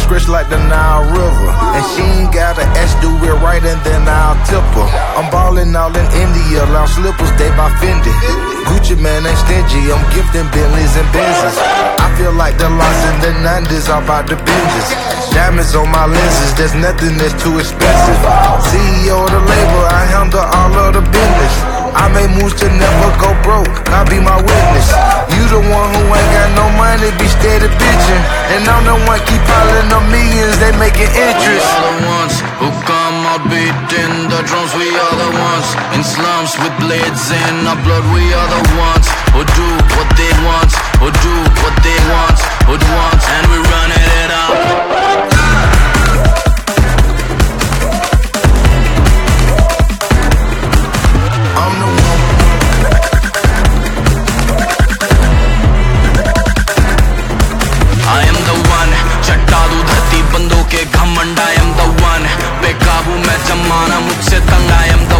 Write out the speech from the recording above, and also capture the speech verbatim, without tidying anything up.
scratch like the Nile River. And she ain't got an ass, do it right and then I'll tip her. I'm ballin' all in India, loud slippers, they by Fendi. Gucci man ain't stingy, I'm gifting Bentleys and Benzes. I feel like the loss in the nineties, all about the binges. Diamonds on my lenses, there's nothing that's too expensive. C E O of the label, I handle all of the business. I make moves to never go broke, I'll be my witness. You the one who ain't got no money, be steady bitchin'. And I'm the one keep piling up millions, they making interest. We are the ones who come out beating the drums. We are the ones in slums with blades in our blood. We are the ones who do what they want, who do what they want, who want, and we running it up. घमंड I am the one, बेकाबू मैं जमाना मुझसे तंग I am the